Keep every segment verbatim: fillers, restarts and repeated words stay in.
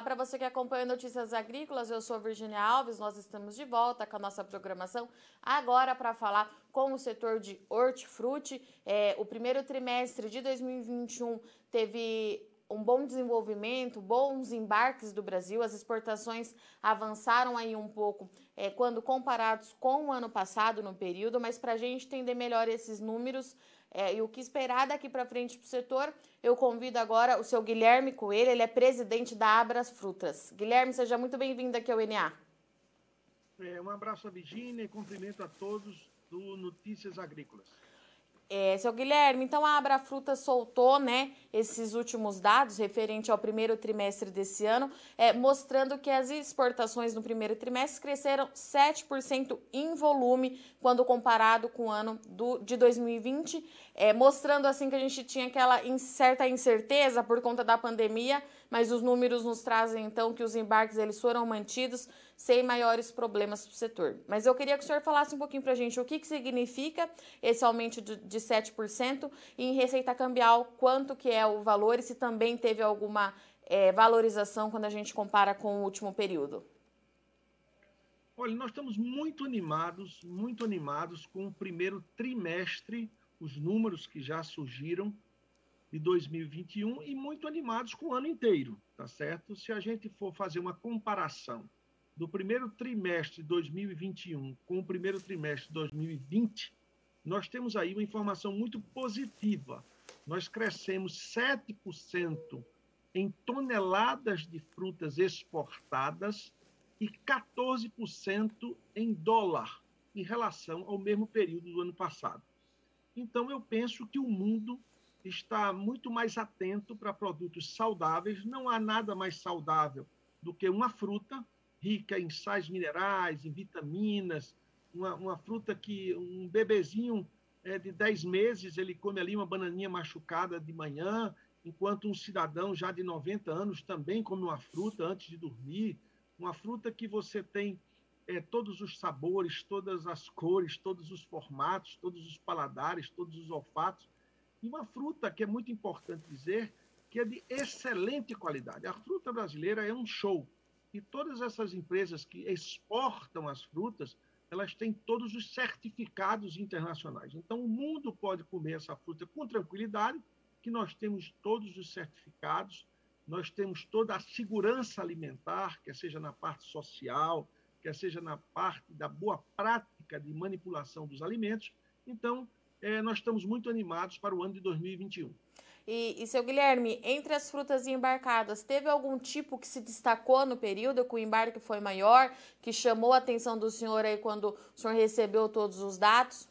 para você que acompanha Notícias Agrícolas, eu sou Virginia Alves, nós estamos de volta com a nossa programação, agora para falar com o setor de hortifruti. É, o primeiro trimestre de dois mil e vinte e um teve um bom desenvolvimento, bons embarques do Brasil, as exportações avançaram aí um pouco é, quando comparados com o ano passado no período, mas para a gente entender melhor esses números é, e o que esperar daqui para frente para o setor, eu convido agora o seu Guilherme Coelho, ele é presidente da Abra Frutas. Guilherme, seja muito bem-vindo aqui ao N A. É, um abraço a Virginia e cumprimento a todos do Notícias Agrícolas. É, seu Guilherme, então a Abra Frutas soltou, né, esses últimos dados referente ao primeiro trimestre desse ano, é, mostrando que as exportações no primeiro trimestre cresceram sete por cento em volume quando comparado com o ano do, de dois mil e vinte, é, mostrando assim que a gente tinha aquela certa incerteza por conta da pandemia, mas os números nos trazem então que os embarques eles foram mantidos sem maiores problemas para o setor. Mas eu queria que o senhor falasse um pouquinho para a gente o que, que significa esse aumento de, de sete por cento e em receita cambial, quanto que é o valor e se também teve alguma é, valorização quando a gente compara com o último período. Olha, nós estamos muito animados, muito animados com o primeiro trimestre, os números que já surgiram de dois mil e vinte e um e muito animados com o ano inteiro, tá certo? Se a gente for fazer uma comparação do primeiro trimestre de dois mil e vinte e um com o primeiro trimestre de dois mil e vinte, nós temos aí uma informação muito positiva. Nós crescemos sete por cento em toneladas de frutas exportadas e quatorze por cento em dólar em relação ao mesmo período do ano passado. Então, eu penso que o mundo está muito mais atento para produtos saudáveis. Não há nada mais saudável do que uma fruta rica em sais minerais, em vitaminas, uma, uma fruta que um bebezinho é, de dez meses, ele come ali uma bananinha machucada de manhã, enquanto um cidadão já de noventa anos também come uma fruta antes de dormir, uma fruta que você tem é, todos os sabores, todas as cores, todos os formatos, todos os paladares, todos os olfatos, e uma fruta que é muito importante dizer que é de excelente qualidade. A fruta brasileira é um show. E todas essas empresas que exportam as frutas, elas têm todos os certificados internacionais. Então, o mundo pode comer essa fruta com tranquilidade, que nós temos todos os certificados, nós temos toda a segurança alimentar, quer seja na parte social, quer seja na parte da boa prática de manipulação dos alimentos. Então, é, nós estamos muito animados para o ano de dois mil e vinte e um. E, e, seu Guilherme, entre as frutas embarcadas, teve algum tipo que se destacou no período, que o embarque foi maior, que chamou a atenção do senhor aí quando o senhor recebeu todos os dados?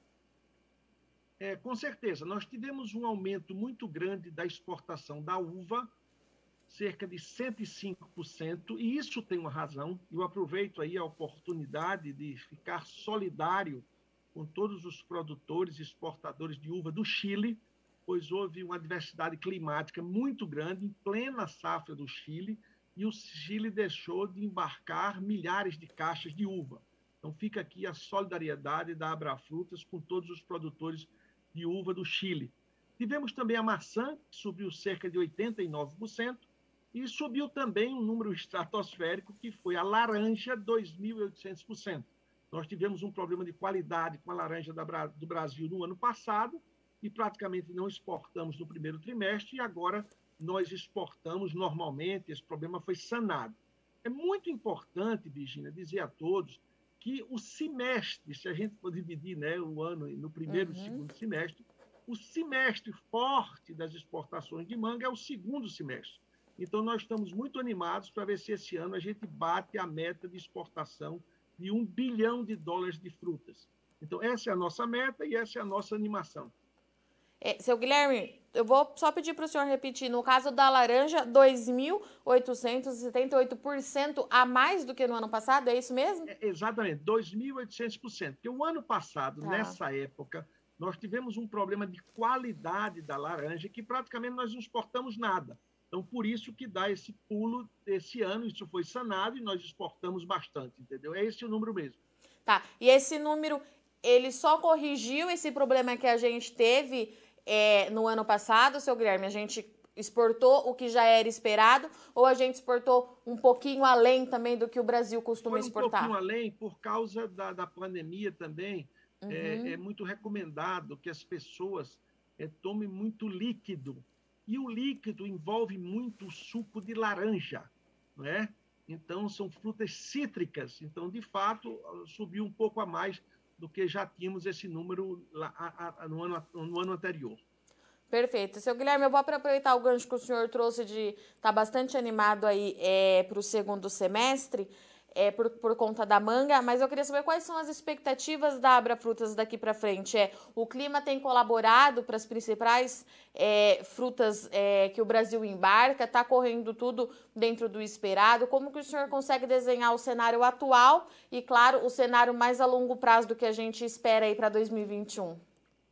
É, com certeza, nós tivemos um aumento muito grande da exportação da uva, cerca de cento e cinco por cento, e isso tem uma razão. Eu aproveito aí a oportunidade de ficar solidário com todos os produtores e exportadores de uva do Chile, pois houve uma adversidade climática muito grande, em plena safra do Chile, e o Chile deixou de embarcar milhares de caixas de uva. Então, fica aqui a solidariedade da Abra Frutas com todos os produtores de uva do Chile. Tivemos também a maçã, que subiu cerca de oitenta e nove por cento, e subiu também um número estratosférico, que foi a laranja, dois mil e oitocentos por cento. Nós tivemos um problema de qualidade com a laranja do Brasil no ano passado, e praticamente não exportamos no primeiro trimestre, e agora nós exportamos normalmente, esse problema foi sanado. É muito importante, Virginia, dizer a todos que o semestre, se a gente for dividir, né, o ano no primeiro uhum. e segundo semestre, o semestre forte das exportações de manga é o segundo semestre. Então, nós estamos muito animados para ver se esse ano a gente bate a meta de exportação de um bilhão de dólares de frutas. Então, essa é a nossa meta e essa é a nossa animação. É, seu Guilherme, eu vou só pedir para o senhor repetir. No caso da laranja, dois mil oitocentos e setenta e oito por cento a mais do que no ano passado, é isso mesmo? É, exatamente, dois mil e oitocentos por cento. Porque o ano passado, tá. nessa época, nós tivemos um problema de qualidade da laranja que praticamente nós não exportamos nada. Então, por isso que dá esse pulo esse ano, isso foi sanado e nós exportamos bastante, entendeu? É esse o número mesmo. Tá, e esse número, ele só corrigiu esse problema que a gente teve é, no ano passado, seu Guilherme? A gente exportou o que já era esperado ou a gente exportou um pouquinho além também do que o Brasil costuma Foi um exportar? pouquinho além, por causa da, da pandemia também. É, é Uhum. muito recomendado que as pessoas é, tomem muito líquido. E o líquido envolve muito o suco de laranja, não é? Então, são frutas cítricas. Então, de fato, subiu um pouco a mais do que já tínhamos esse número lá, a, a, no, ano, no ano anterior. Perfeito. Seu Guilherme, eu vou aproveitar o gancho que o senhor trouxe de estar tá bastante animado aí é, para o segundo semestre, é, por, por conta da manga, mas eu queria saber quais são as expectativas da Abra Frutas daqui para frente. É, o clima tem colaborado para as principais é, frutas é, que o Brasil embarca, está correndo tudo dentro do esperado. Como que o senhor consegue desenhar o cenário atual e, claro, o cenário mais a longo prazo do que a gente espera aí para dois mil e vinte e um?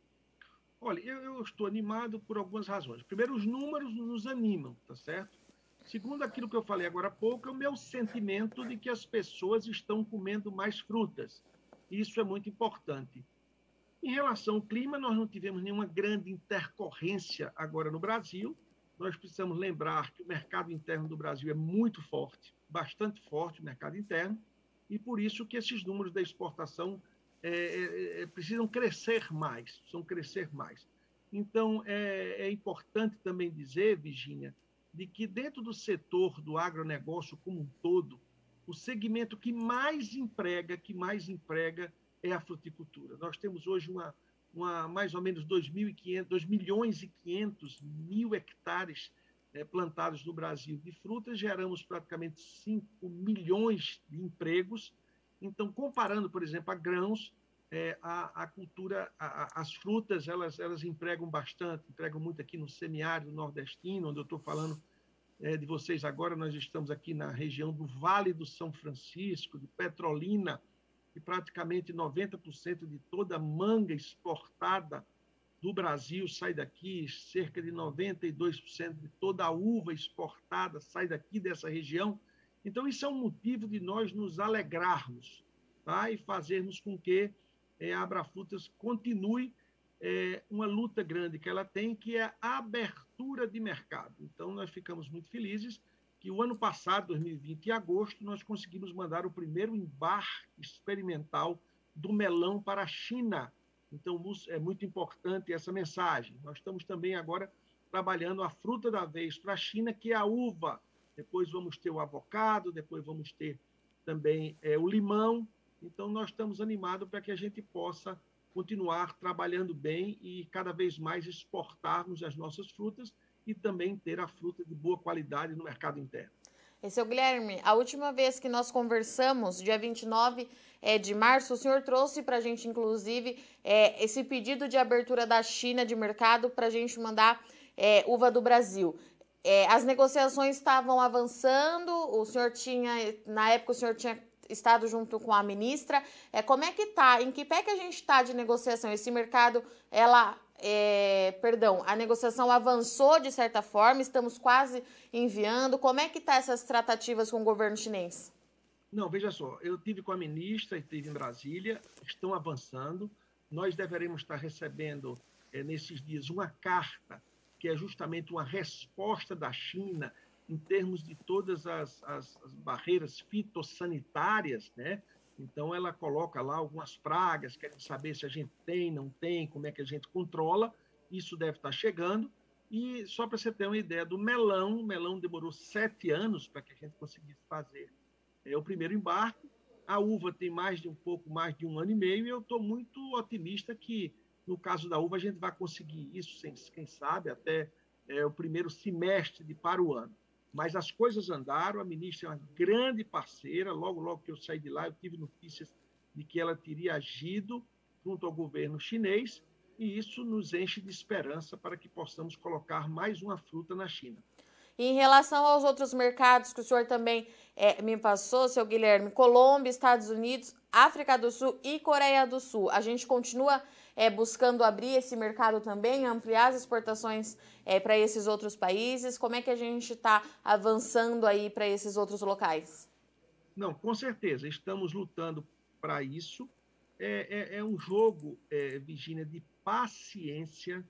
Olha, eu, eu estou animado por algumas razões. Primeiro, os números nos animam, tá certo? Segundo, aquilo que eu falei agora há pouco, é o meu sentimento de que as pessoas estão comendo mais frutas. Isso é muito importante. Em relação ao clima, nós não tivemos nenhuma grande intercorrência agora no Brasil. Nós precisamos lembrar que o mercado interno do Brasil é muito forte, bastante forte o mercado interno, e por isso que esses números da exportação é, é, é, precisam crescer mais, precisam crescer mais. Então, é, é importante também dizer, Virginia, de que dentro do setor do agronegócio como um todo, o segmento que mais emprega, que mais emprega é a fruticultura. Nós temos hoje uma, uma mais ou menos dois milhões e quinhentos mil hectares é, plantados no Brasil de frutas, geramos praticamente cinco milhões de empregos. Então, comparando, por exemplo, a grãos, é, a, a cultura, a, a, as frutas, elas, elas empregam bastante, empregam muito aqui no semiárido nordestino, onde eu estou falando é, de vocês agora. Nós estamos aqui na região do Vale do São Francisco, de Petrolina, e praticamente noventa por cento de toda a manga exportada do Brasil sai daqui, cerca de noventa e dois por cento de toda a uva exportada sai daqui dessa região. Então, isso é um motivo de nós nos alegrarmos, tá? E fazermos com que é, a Abrafrutas continue é, uma luta grande que ela tem, que é a abertura de mercado. Então, nós ficamos muito felizes que o ano passado, dois mil e vinte, em agosto, nós conseguimos mandar o primeiro embarque experimental do melão para a China. Então, é muito importante essa mensagem. Nós estamos também agora trabalhando a fruta da vez para a China, que é a uva. Depois vamos ter o avocado, depois vamos ter também é, o limão. Então, nós estamos animados para que a gente possa continuar trabalhando bem e cada vez mais exportarmos as nossas frutas e também ter a fruta de boa qualidade no mercado interno. E, seu Guilherme, a última vez que nós conversamos, dia vinte e nove é, de março, o senhor trouxe para a gente, inclusive, é, esse pedido de abertura da China de mercado para a gente mandar é, uva do Brasil. É, as negociações estavam avançando, o senhor tinha, na época o senhor tinha estado junto com a ministra. É, como é que tá? Em que pé que a gente está de negociação? Esse mercado, ela... É, perdão, a negociação avançou de certa forma, estamos quase enviando. Como é que está essas tratativas com o governo chinês? Não, veja só, eu tive com a ministra e estive em Brasília, estão avançando. Nós deveremos estar recebendo é, nesses dias uma carta que é justamente uma resposta da China em termos de todas as, as, as barreiras fitossanitárias, né? Então, ela coloca lá algumas pragas, querem saber se a gente tem, não tem, como é que a gente controla. Isso deve estar chegando. E só para você ter uma ideia do melão, o melão demorou sete anos para que a gente conseguisse fazer é, o primeiro embarque. A uva tem mais de um pouco mais de um ano e meio, e eu estou muito otimista que, no caso da uva, a gente vai conseguir isso, quem sabe, até é, o primeiro semestre de para o ano. Mas as coisas andaram, a ministra é uma grande parceira. Logo, logo que eu saí de lá, eu tive notícias de que ela teria agido junto ao governo chinês, e isso nos enche de esperança para que possamos colocar mais uma fruta na China. E em relação aos outros mercados que o senhor também é, me passou, seu Guilherme, Colômbia, Estados Unidos, África do Sul e Coreia do Sul, a gente continua é, buscando abrir esse mercado também, ampliar as exportações é, para esses outros países? Como é que a gente está avançando aí para esses outros locais? Não, com certeza, estamos lutando para isso. É, é, é um jogo, é, Virginia, de paciência,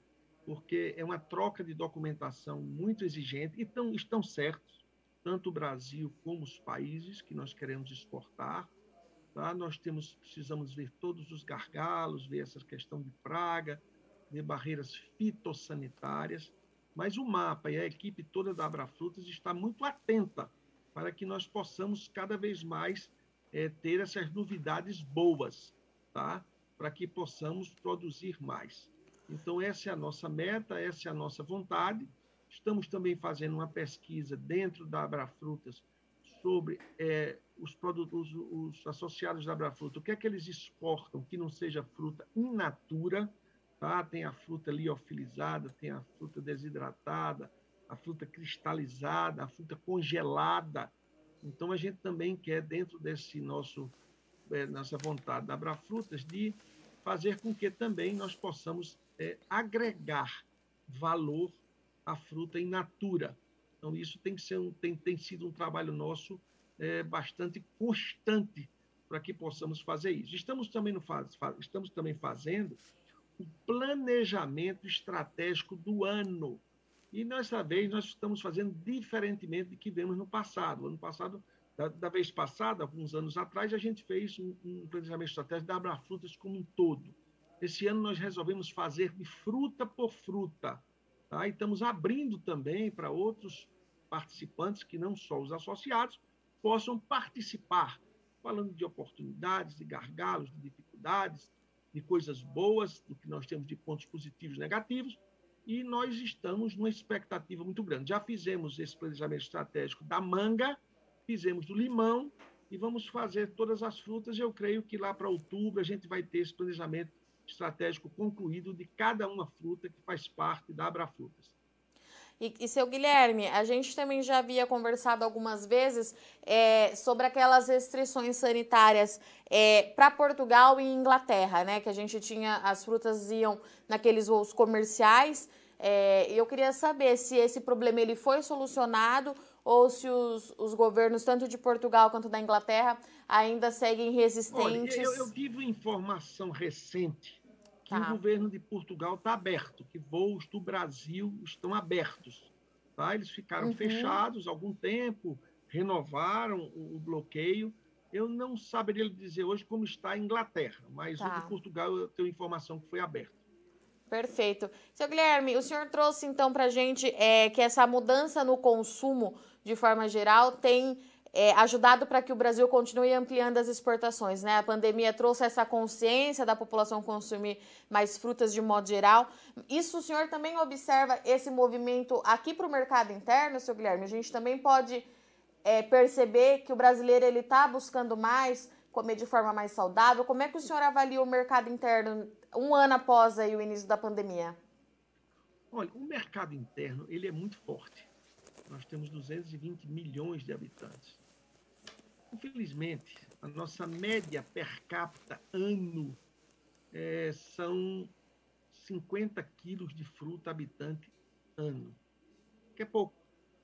porque é uma troca de documentação muito exigente, e estão, estão certos, tanto o Brasil como os países que nós queremos exportar. Tá? Nós temos, precisamos ver todos os gargalos, ver essa questão de praga, ver barreiras fitossanitárias, mas o mapa e a equipe toda da Abrafrutas está muito atenta para que nós possamos cada vez mais é, ter essas novidades boas, tá? Para que possamos produzir mais. Então, essa é a nossa meta, essa é a nossa vontade. Estamos também fazendo uma pesquisa dentro da Abrafrutas sobre é, os produtos, os associados da Abrafruta, o que é que eles exportam que não seja fruta in natura, tá? Tem a fruta liofilizada, tem a fruta desidratada, a fruta cristalizada, a fruta congelada. Então, a gente também quer, dentro desse nosso, é, nossa vontade da Abrafrutas, de fazer com que também nós possamos é, agregar valor à fruta in natura. Então, isso tem, que ser um, tem, tem sido um trabalho nosso é, bastante constante para que possamos fazer isso. Estamos também, no faz, estamos também fazendo o planejamento estratégico do ano. E, dessa vez, nós estamos fazendo diferentemente do que vemos no passado. Ano passado, da, da vez passada, alguns anos atrás, a gente fez um, um planejamento estratégico da Abrafrutas como um todo. Esse ano, nós resolvemos fazer de fruta por fruta. Tá? E estamos abrindo também para outros participantes, que não só os associados, possam participar, falando de oportunidades, de gargalos, de dificuldades, de coisas boas, do que nós temos de pontos positivos e negativos, e nós estamos numa expectativa muito grande. Já fizemos esse planejamento estratégico da manga, fizemos do limão, e vamos fazer todas as frutas. Eu creio que lá para outubro a gente vai ter esse planejamento estratégico concluído de cada uma fruta que faz parte da Abrafrutas. E, e, seu Guilherme, a gente também já havia conversado algumas vezes é, sobre aquelas restrições sanitárias é, para Portugal e Inglaterra, né? Que a gente tinha, as frutas iam naqueles voos comerciais. É, eu queria saber se esse problema ele foi solucionado ou se os, os governos, tanto de Portugal quanto da Inglaterra, ainda seguem resistentes. Olha, eu, eu tive informação recente que o Tá. governo de Portugal está aberto, que voos do Brasil estão abertos. Tá? Eles ficaram Uhum. fechados há algum tempo, renovaram o, o bloqueio. Eu não saberia dizer hoje como está a Inglaterra, mas Tá. o de Portugal eu tenho informação que foi aberto. Perfeito. Seu Guilherme, o senhor trouxe então para a gente é, que essa mudança no consumo, de forma geral, tem é, ajudado para que o Brasil continue ampliando as exportações, né? A pandemia trouxe essa consciência da população consumir mais frutas de modo geral. Isso o senhor também observa esse movimento aqui para o mercado interno, seu Guilherme? A gente também pode é, perceber que o brasileiro ele está buscando mais, comer de forma mais saudável. Como é que o senhor avalia o mercado interno um ano após aí o início da pandemia? Olha, o mercado interno ele é muito forte. Nós temos duzentos e vinte milhões de habitantes. Infelizmente, a nossa média per capita ano é, são cinquenta quilos de fruta habitante ano, que é pouco.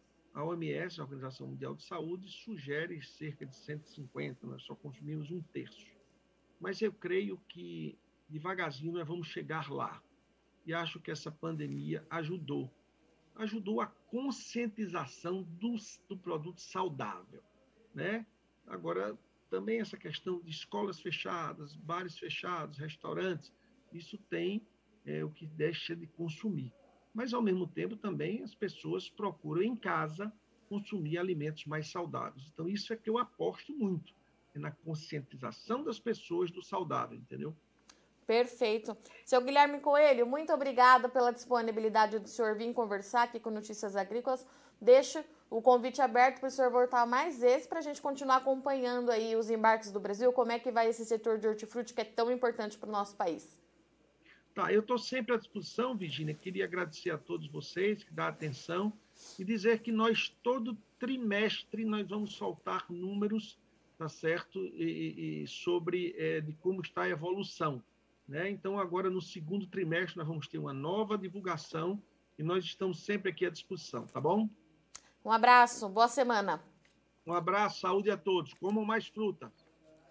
A O M S, a Organização Mundial de Saúde, sugere cerca de cento e cinquenta, nós só consumimos um terço. Mas eu creio que devagarzinho nós vamos chegar lá. E acho que essa pandemia ajudou. Ajudou a conscientização do, do produto saudável, né? Agora, também essa questão de escolas fechadas, bares fechados, restaurantes, isso tem é, o que deixa de consumir. Mas, ao mesmo tempo, também as pessoas procuram em casa consumir alimentos mais saudáveis. Então, isso é que eu aposto muito, é na conscientização das pessoas do saudável, entendeu? Perfeito. Seu Guilherme Coelho, muito obrigada pela disponibilidade do senhor vir conversar aqui com Notícias Agrícolas. Deixo o convite aberto para o senhor voltar mais vezes para a gente continuar acompanhando aí os embarques do Brasil, como é que vai esse setor de hortifruti que é tão importante para o nosso país. Tá, eu estou sempre à disposição, Virgínia. Queria agradecer a todos vocês que dão atenção e dizer que nós, todo trimestre, nós vamos soltar números, tá certo, e, e sobre é, de como está a evolução. Né? Então, agora, no segundo trimestre, nós vamos ter uma nova divulgação e nós estamos sempre aqui à disposição, tá bom? Um abraço, boa semana. Um abraço, saúde a todos. Comam mais fruta.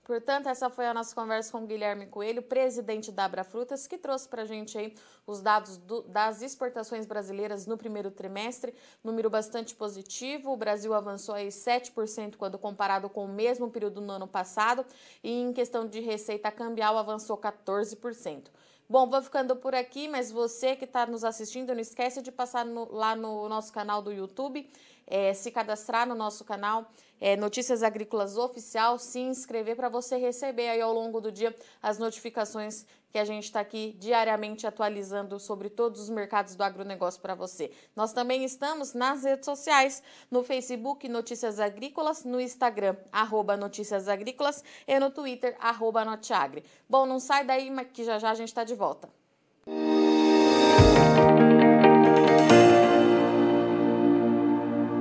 Portanto, essa foi a nossa conversa com o Guilherme Coelho, presidente da Abrafrutas, que trouxe para a gente aí os dados do, das exportações brasileiras no primeiro trimestre, número bastante positivo. O Brasil avançou aí sete por cento quando comparado com o mesmo período no ano passado, e em questão de receita cambial avançou quatorze por cento. Bom, vou ficando por aqui, mas você que está nos assistindo, não esquece de passar no, lá no nosso canal do YouTube, é, se cadastrar no nosso canal é, Notícias Agrícolas Oficial, se inscrever para você receber aí ao longo do dia as notificações que a gente está aqui diariamente atualizando sobre todos os mercados do agronegócio para você. Nós também estamos nas redes sociais, no Facebook Notícias Agrícolas, no Instagram, arroba Notícias Agrícolas, e no Twitter, arroba Notiagre. Bom, não sai daí que já já a gente está de volta.